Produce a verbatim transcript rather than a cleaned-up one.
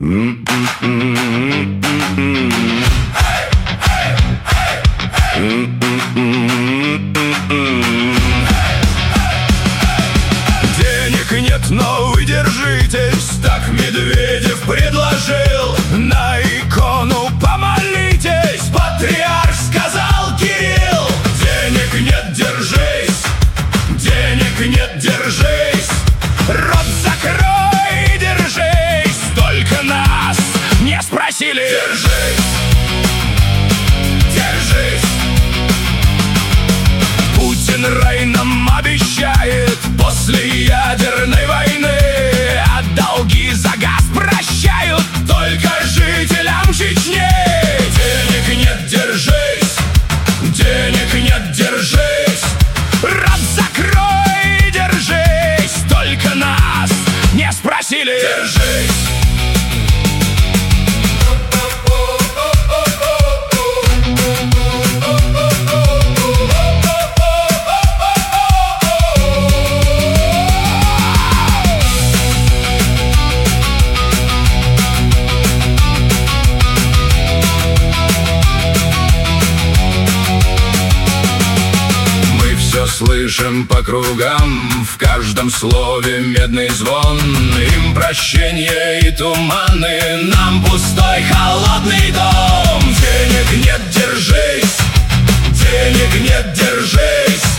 Денег нет, но вы держитесь, так Медведев предложил. На икону помолитесь, патриарх сказал Кирилл. Денег нет, держись, денег нет, держись. Рот закрой, держись, только нас не спросили. Держись, держись. Путин рай нам обещает после ядерной войны, а долги за газ прощают только жителям Чечни. Денег нет, держись, денег нет, держись. Рот закрой, держись, только нас не спросили. Держись. Слышим по кругам, в каждом слове медный звон. Им прощение и туманы, нам пустой холодный дом. Денег нет, держись, денег нет, держись.